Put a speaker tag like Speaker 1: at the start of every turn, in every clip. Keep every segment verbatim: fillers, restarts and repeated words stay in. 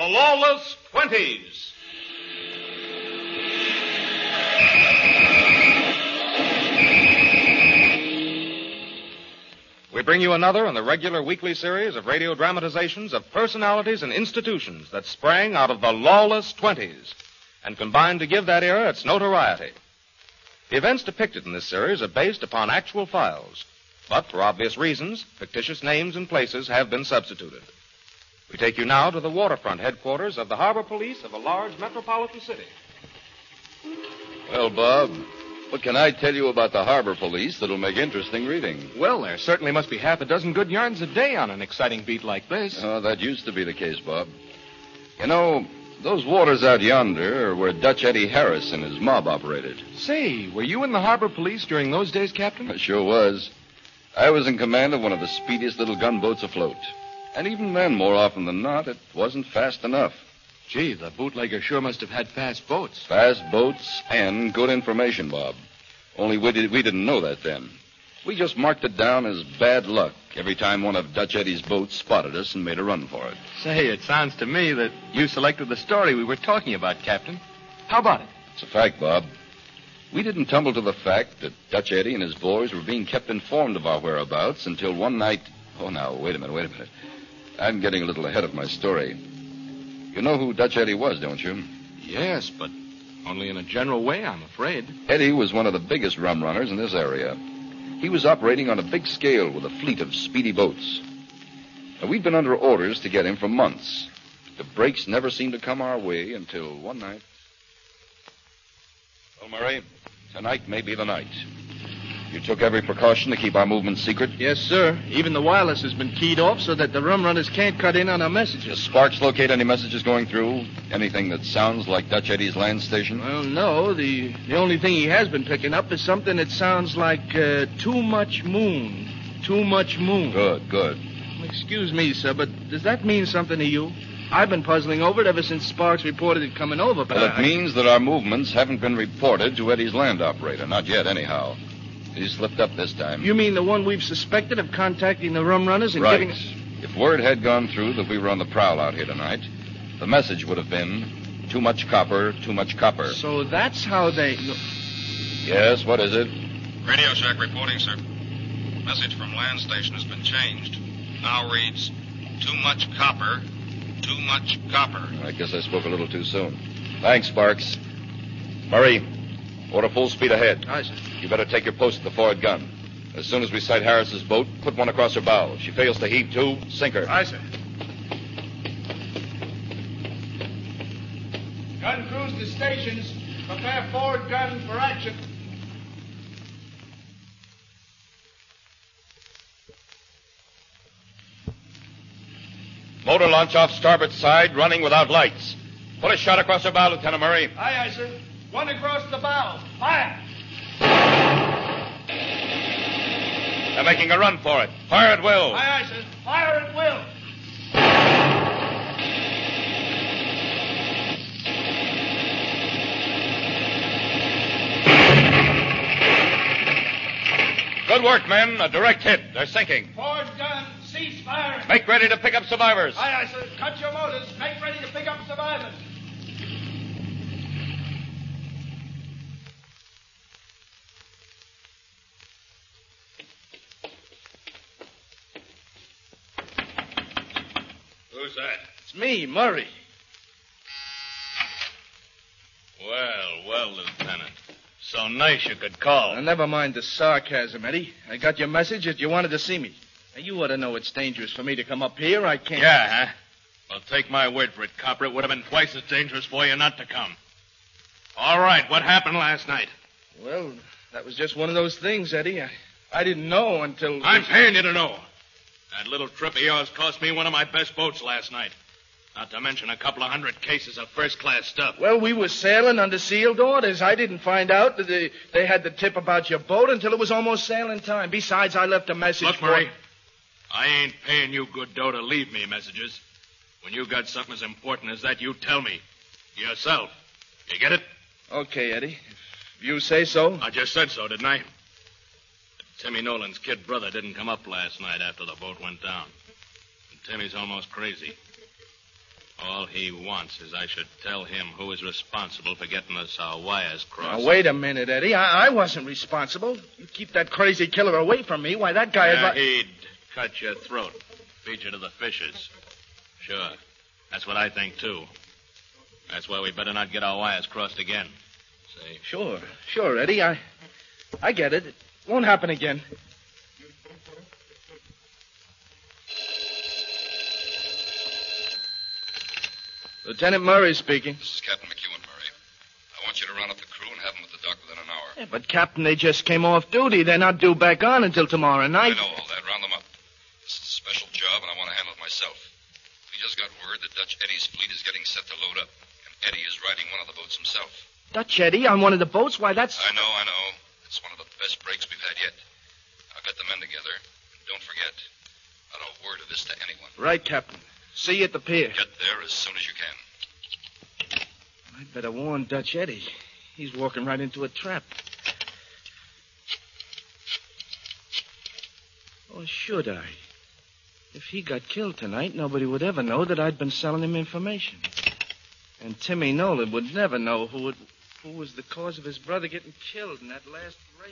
Speaker 1: Lawless Twenties. We bring you another in the regular weekly series of radio dramatizations of personalities and institutions that sprang out of the Lawless Twenties and combined to give that era its notoriety. The events depicted in this series are based upon actual files, but for obvious reasons, fictitious names and places have been substituted. We take you now to the waterfront headquarters of the harbor police of a large metropolitan city.
Speaker 2: Well, Bob, what can I tell you about the harbor police that'll make interesting reading?
Speaker 1: Well, there certainly must be half a dozen good yarns a day on an exciting beat like this.
Speaker 2: Oh, that used to be the case, Bob. You know, those waters out yonder are where Dutch Eddie Harris and his mob operated.
Speaker 1: Say, were you in the harbor police during those days, Captain?
Speaker 2: I sure was. I was in command of one of the speediest little gunboats afloat. And even then, more often than not, it wasn't fast enough.
Speaker 1: Gee, the bootlegger sure must have had fast boats.
Speaker 2: Fast boats and good information, Bob. Only we, did, we didn't know that then. We just marked it down as bad luck every time one of Dutch Eddie's boats spotted us and made a run for it.
Speaker 1: Say, it sounds to me that you selected the story we were talking about, Captain. How about it?
Speaker 2: It's a fact, Bob. We didn't tumble to the fact that Dutch Eddie and his boys were being kept informed of our whereabouts until one night... Oh, now, wait a minute, wait a minute. I'm getting a little ahead of my story. You know who Dutch Eddie was, don't you?
Speaker 1: Yes, but only in a general way, I'm afraid.
Speaker 2: Eddie was one of the biggest rum runners in this area. He was operating on a big scale with a fleet of speedy boats. Now, we'd been under orders to get him for months. The breaks never seemed to come our way until one night... Well, Murray, tonight may be the night. You took every precaution to keep our movements secret?
Speaker 3: Yes, sir. Even the wireless has been keyed off so that the rum runners can't cut in on our messages.
Speaker 2: Does Sparks locate any messages going through? Anything that sounds like Dutch Eddie's land station?
Speaker 3: Well, no. The the only thing he has been picking up is something that sounds like uh, too much moon. Too much moon.
Speaker 2: Good, good.
Speaker 3: Excuse me, sir, but does that mean something to you? I've been puzzling over it ever since Sparks reported it coming over, but
Speaker 2: Well, it
Speaker 3: I...
Speaker 2: means that our movements haven't been reported to Eddie's land operator. Not yet, anyhow. He slipped up this time.
Speaker 3: You mean the one we've suspected of contacting the rum runners and
Speaker 2: right.
Speaker 3: giving...
Speaker 2: If word had gone through that we were on the prowl out here tonight, the message would have been, too much copper, too much copper.
Speaker 3: So that's how they...
Speaker 2: Yes, what is it?
Speaker 4: Radio Shack reporting, sir. Message from land station has been changed. Now reads, too much copper, too much copper.
Speaker 2: I guess I spoke a little too soon. Thanks, Sparks. Murray, order full speed ahead.
Speaker 3: Aye, sir.
Speaker 2: You better take your post at the forward gun. As soon as we sight Harris's boat, put one across her bow. If she fails to heave to, sink her.
Speaker 3: Aye, sir.
Speaker 5: Gun crews to stations. Prepare forward gun for action.
Speaker 2: Motor launch off starboard side, running without lights. Put a shot across her bow, Lieutenant Murray.
Speaker 5: Aye, aye, sir. One across the bow. Fire!
Speaker 2: They're making a run for it. Fire at will.
Speaker 5: Aye, aye, sir. Fire at will.
Speaker 2: Good work, men. A direct hit. They're sinking.
Speaker 5: Forward gun. Cease firing.
Speaker 2: Make ready to pick up survivors.
Speaker 5: Aye, aye, sir. Cut your motors. Make ready to pick up survivors.
Speaker 4: Who's that?
Speaker 3: It's me, Murray.
Speaker 4: Well, well, Lieutenant. So nice you could call.
Speaker 3: Now, never mind the sarcasm, Eddie. I got your message that you wanted to see me. Now, you ought to know it's dangerous for me to come up here. I can't...
Speaker 4: Yeah, huh? Well, take my word for it, Copper. It would have been twice as dangerous for you not to come. All right, what happened last night?
Speaker 3: Well, that was just one of those things, Eddie. I, I didn't know until...
Speaker 4: I'm paying you to know. That little trip of yours cost me one of my best boats last night. Not to mention a couple of hundred cases of first-class stuff.
Speaker 3: Well, we were sailing under sealed orders. I didn't find out that they, they had the tip about your boat until it was almost sailing time. Besides, I left a message
Speaker 4: Look,
Speaker 3: for...
Speaker 4: Murray, I ain't paying you good dough to leave me messages. When you got something as important as that, you tell me. Yourself. You get it?
Speaker 3: Okay, Eddie. If you say so.
Speaker 4: I just said so, didn't I? Timmy Nolan's kid brother didn't come up last night after the boat went down. And Timmy's almost crazy. All he wants is I should tell him who is responsible for getting us our wires crossed.
Speaker 3: Now, wait a minute, Eddie. I, I wasn't responsible. You keep that crazy killer away from me. Why, that guy...
Speaker 4: Yeah,
Speaker 3: is...
Speaker 4: he'd cut your throat, feed you to the fishes. Sure. That's what I think, too. That's why we better not get our wires crossed again. See?
Speaker 3: Sure, sure, Eddie. I, I get it. It won't happen again. Lieutenant Murray speaking.
Speaker 2: This is Captain McEwen, Murray. I want you to round up the crew and have them at the dock within an hour.
Speaker 3: Yeah, but, Captain, they just came off duty. They're not due back on until tomorrow night.
Speaker 2: I know all that. Round them up. This is a special job, and I want to handle it myself. We just got word that Dutch Eddie's fleet is getting set to load up, and Eddie is riding one of the boats himself.
Speaker 3: Dutch Eddie on one of the boats? Why, that's...
Speaker 2: I know, I know. It's one of the best breaks we've had yet. I'll get the men together. And don't forget, not a word of this to anyone.
Speaker 3: Right, Captain. See you at the pier.
Speaker 2: Get there as soon as you can.
Speaker 3: I'd better warn Dutch Eddie. He's walking right into a trap. Or should I? If he got killed tonight, nobody would ever know that I'd been selling him information. And Timmy Nolan would never know who would, who was the cause of his brother getting killed in that last raid.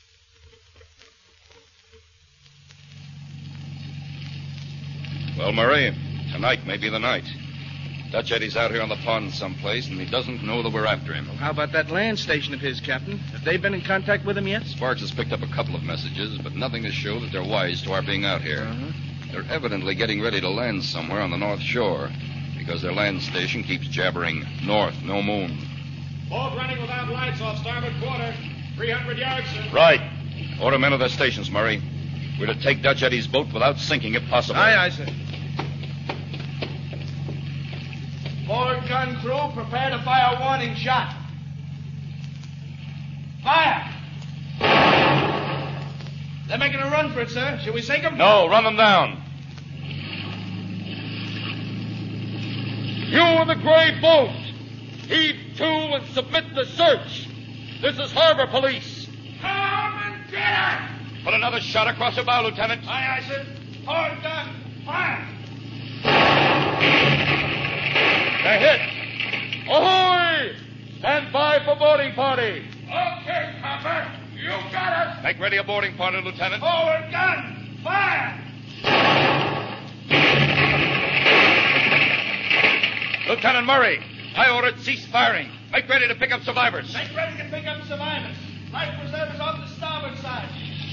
Speaker 2: Well, Murray, tonight may be the night. Dutch Eddie's out here on the pond someplace, and he doesn't know that we're after him.
Speaker 3: Well, how about that land station of his, Captain? Have they been in contact with him yet?
Speaker 2: Sparks has picked up a couple of messages, but nothing to show that they're wise to our being out here.
Speaker 3: Uh-huh.
Speaker 2: They're evidently getting ready to land somewhere on the North Shore, because their land station keeps jabbering north, no moon.
Speaker 5: Boat running without lights off starboard quarter. three hundred yards, sir.
Speaker 2: Right. Order men of their stations, Murray. We're to take Dutch Eddie's boat without sinking, if possible.
Speaker 3: Aye, aye, sir.
Speaker 5: Forward gun crew, prepare to fire a warning shot. Fire! They're making a run for it, sir. Shall we sink them?
Speaker 2: No, run them down.
Speaker 6: You in the gray boat, heave to and submit the search. This is Harbor Police.
Speaker 5: Come and get her!
Speaker 2: Put another shot across her bow, Lieutenant.
Speaker 5: Aye, aye, sir. Forward gun, fire!
Speaker 6: They're hit. Ahoy! Stand by for boarding party.
Speaker 5: Okay, copper. You got us.
Speaker 2: Make ready a boarding party, Lieutenant.
Speaker 5: Forward gun, fire!
Speaker 2: Lieutenant Murray, I ordered cease firing. Make ready to pick up survivors.
Speaker 5: Make ready to pick up survivors. Life preservers on the starboard side.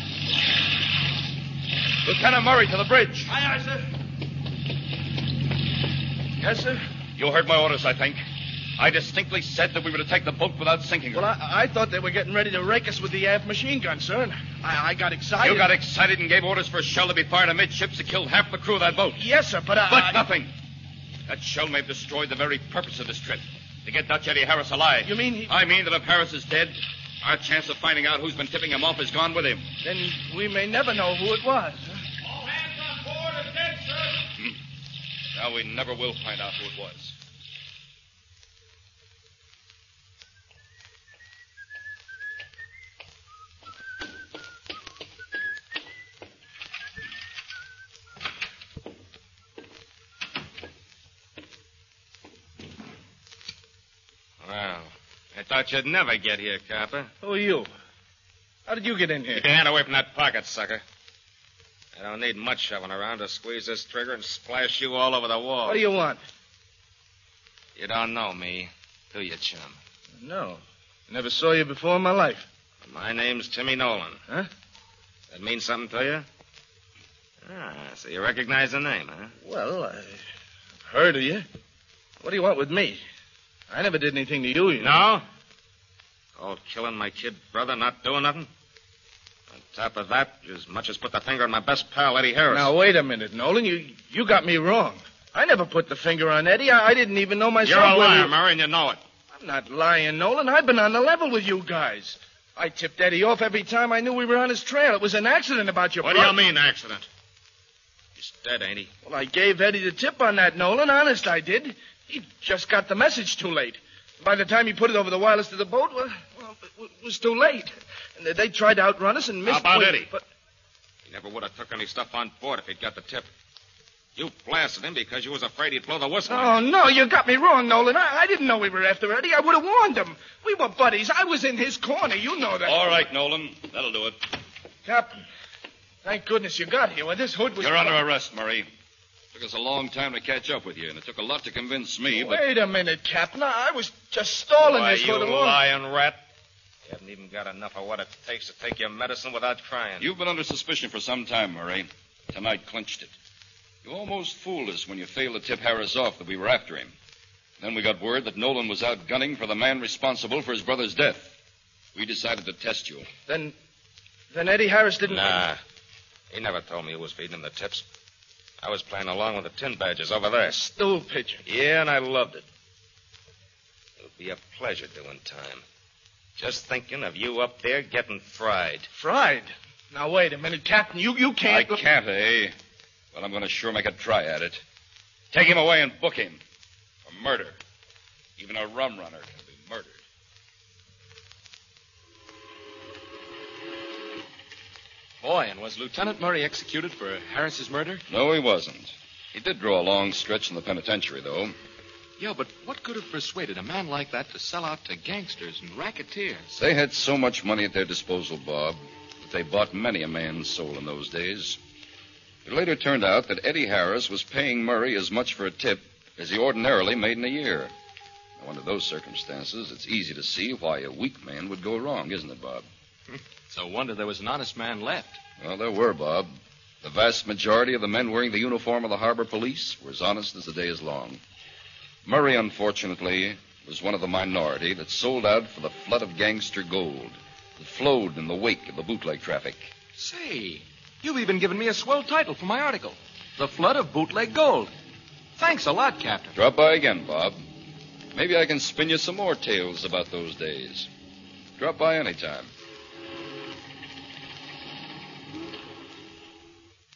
Speaker 2: Lieutenant Murray, to the bridge.
Speaker 5: Aye, aye, sir.
Speaker 3: Yes, sir?
Speaker 2: You heard my orders, I think. I distinctly said that we were to take the boat without sinking her.
Speaker 3: Well, I, I thought they were getting ready to rake us with the aft machine gun, sir. And I, I got excited.
Speaker 2: You got excited and gave orders for a shell to be fired amidships to kill half the crew of that boat.
Speaker 3: Yes, sir, but I...
Speaker 2: But
Speaker 3: I...
Speaker 2: nothing. That shell may have destroyed the very purpose of this trip. To get Dutch Eddie Harris alive.
Speaker 3: You mean he...
Speaker 2: I mean that if Harris is dead, our chance of finding out who's been tipping him off is gone with him.
Speaker 3: Then we may never know who it was. Huh?
Speaker 5: All hands on board are dead, sir.
Speaker 2: Hmm. Now we never will find out who it was.
Speaker 1: Well, I thought you'd never get here, copper.
Speaker 3: Who are you? How did you get in here?
Speaker 1: Keep your hand away from that pocket, sucker. I don't need much shoving around to squeeze this trigger and splash you all over the wall.
Speaker 3: What do you want?
Speaker 1: You don't know me, do you, chum?
Speaker 3: No. Never saw you before in my life.
Speaker 1: My name's Timmy Nolan.
Speaker 3: Huh?
Speaker 1: That mean something to you? Ah, so you recognize the name, huh?
Speaker 3: Well, I've heard of you. What do you want with me? I never did anything to you, you know.
Speaker 1: No? All killing my kid brother, not doing nothing? On top of that, you as much as put the finger on my best pal, Eddie Harris.
Speaker 3: Now, wait a minute, Nolan. You you got me wrong. I never put the finger on Eddie. I, I didn't even know myself.
Speaker 1: You're a
Speaker 3: whether-
Speaker 1: liar, Murray, and you know it.
Speaker 3: I'm not lying, Nolan. I've been on the level with you guys. I tipped Eddie off every time I knew we were on his trail. It was an accident about your
Speaker 1: What do
Speaker 3: brother.
Speaker 1: you mean, accident? He's dead, ain't he?
Speaker 3: Well, I gave Eddie the tip on that, Nolan. Honest, I did. He just got the message too late. By the time he put it over the wireless to the boat, well, well it was too late. And they tried to outrun us and missed...
Speaker 1: How about
Speaker 3: we-
Speaker 1: Eddie?
Speaker 3: But
Speaker 1: He never would have took any stuff on board if he'd got the tip. You blasted him because you was afraid he'd blow the whistle.
Speaker 3: Oh, no, you got me wrong, Nolan. I, I didn't know we were after Eddie. I would have warned him. We were buddies. I was in his corner. You know that.
Speaker 2: All right, Nolan. That'll do it.
Speaker 3: Captain, thank goodness you got here. When this hood was...
Speaker 2: You're under arrest, Murray. Took us a long time to catch up with you, and it took a lot to convince me, but...
Speaker 3: Wait a minute, Captain. I was just stalling
Speaker 1: Why,
Speaker 3: this
Speaker 1: you
Speaker 3: hood along.
Speaker 1: lying rat. You haven't even got enough of what it takes to take your medicine without crying.
Speaker 2: You've been under suspicion for some time, Murray. Tonight clinched it. You almost fooled us when you failed to tip Harris off that we were after him. Then we got word that Nolan was out gunning for the man responsible for his brother's death. We decided to test you.
Speaker 3: Then... then Eddie Harris didn't...
Speaker 1: Nah. He never told me who was feeding him the tips. I was playing along with the tin badgers over there.
Speaker 3: Stool pigeon.
Speaker 1: Yeah, and I loved it. It'll be a pleasure doing time. Just thinking of you up there getting fried.
Speaker 3: Fried? Now, wait a minute, Captain. You, you can't...
Speaker 2: I can't, eh? But I'm going to sure make a try at it. Take him away and book him for murder. Even a rum runner can be murdered.
Speaker 7: Boy, and was Lieutenant Murray executed for Harris's murder?
Speaker 2: No, he wasn't. He did draw a long stretch in the penitentiary, though.
Speaker 7: Yeah, but what could have persuaded a man like that to sell out to gangsters and racketeers?
Speaker 2: They had so much money at their disposal, Bob, that they bought many a man's soul in those days. It later turned out that Eddie Harris was paying Murray as much for a tip as he ordinarily made in a year. Now, under those circumstances, it's easy to see why a weak man would go wrong, isn't it, Bob?
Speaker 7: It's a wonder there was an honest man left.
Speaker 2: Well, there were, Bob. The vast majority of the men wearing the uniform of the harbor police were as honest as the day is long. Murray, unfortunately, was one of the minority that sold out for the flood of gangster gold that flowed in the wake of the bootleg traffic.
Speaker 7: Say, you've even given me a swell title for my article. The Flood of Bootleg Gold. Thanks a lot, Captain.
Speaker 2: Drop by again, Bob. Maybe I can spin you some more tales about those days. Drop by anytime.